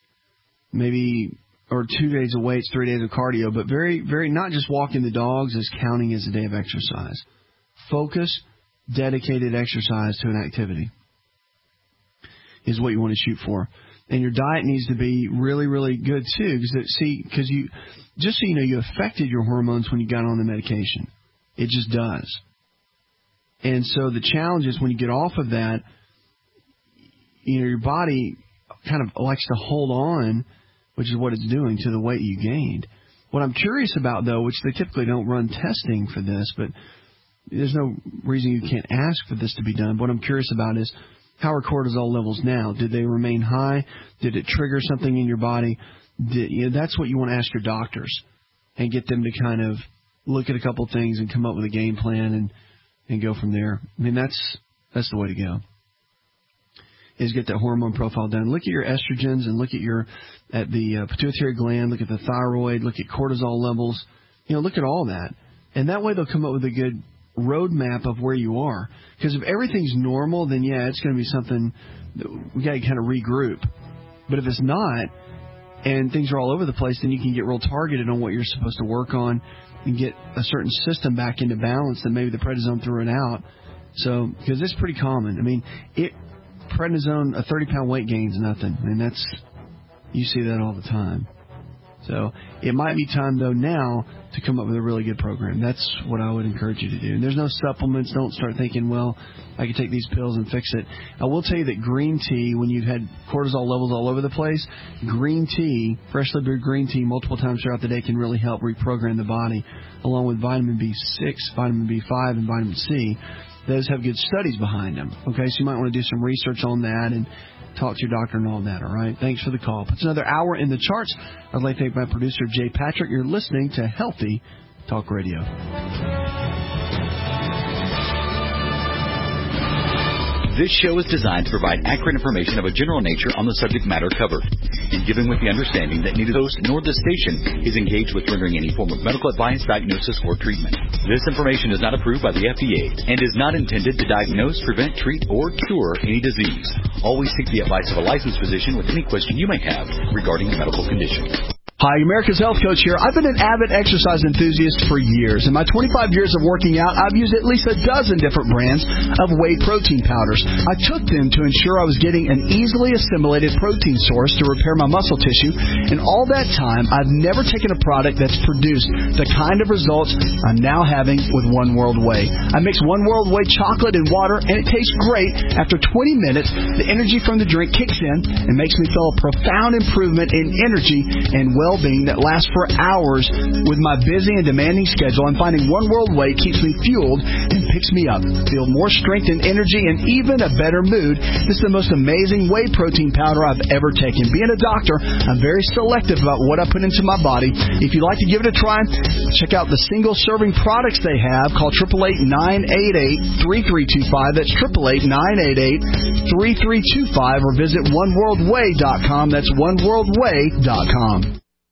maybe, or two days of weights, three days of cardio, but very, very, not just walking the dogs is counting as a day of exercise. Focus, dedicated exercise to an activity is what you want to shoot for. And your diet needs to be really, really good, too. Because, see, because you, just so you know, you affected your hormones when you got on the medication. It just does. And so the challenge is when you get off of that, you know, your body kind of likes to hold on, which is what it's doing, to the weight you gained. What I'm curious about, though, which they typically don't run testing for this, but there's no reason you can't ask for this to be done. What I'm curious about is, how are cortisol levels now? Did they remain high? Did it trigger something in your body? Did, you know, that's what you want to ask your doctors and get them to kind of look at a couple things and come up with a game plan and, and go from there. I mean, that's that's the way to go, is get that hormone profile done. Look at your estrogens and look at your at the uh, pituitary gland, look at the thyroid, look at cortisol levels. You know, look at all that. And that way they'll come up with a good roadmap of where you are. Because if everything's normal, then yeah, it's going to be something that we got to kind of regroup. But if it's not, and things are all over the place, then you can get real targeted on what you're supposed to work on and get a certain system back into balance that maybe the prednisone threw it out. So, because it's pretty common. I mean, it prednisone, a thirty pound weight gain is nothing. I mean, that's, you see that all the time. So it might be time, though, now to come up with a really good program. That's what I would encourage you to do. And there's no supplements. Don't start thinking, well, I can take these pills and fix it. I will tell you that green tea, when you've had cortisol levels all over the place, green tea, freshly brewed green tea multiple times throughout the day can really help reprogram the body, along with vitamin B six, vitamin B five, and vitamin C. Those have good studies behind them. Okay, so you might want to do some research on that and talk to your doctor and all that, all right? Thanks for the call. It's another hour in the charts. I'd like to thank my producer, Jay Patrick. You're listening to Healthy Talk Radio. This show is designed to provide accurate information of a general nature on the subject matter covered, and given with the understanding that neither the host nor the station is engaged with rendering any form of medical advice, diagnosis, or treatment. This information is not approved by the F D A and is not intended to diagnose, prevent, treat, or cure any disease. Always seek the advice of a licensed physician with any question you may have regarding a medical condition. Hi, America's Health Coach here. I've been an avid exercise enthusiast for years. In my twenty-five years of working out, I've used at least a dozen different brands of whey protein powders. I took them to ensure I was getting an easily assimilated protein source to repair my muscle tissue, and all that time, I've never taken a product that's produced the kind of results I'm now having with One World Whey. I mix One World Whey chocolate and water, and it tastes great. After twenty minutes, the energy from the drink kicks in and makes me feel a profound improvement in energy and well well-being that lasts for hours. With my busy and demanding schedule, I'm finding One World Whey keeps me fueled and picks me up. Feel more strength and energy and even a better mood. This is the most amazing whey protein powder I've ever taken. Being a doctor, I'm very selective about what I put into my body. If you'd like to give it a try, check out the single-serving products they have. Call eight eight eight, nine eight eight, three three two five. That's eight eight eight, nine eight eight, three three two five, or visit one world whey dot com. That's one world whey dot com.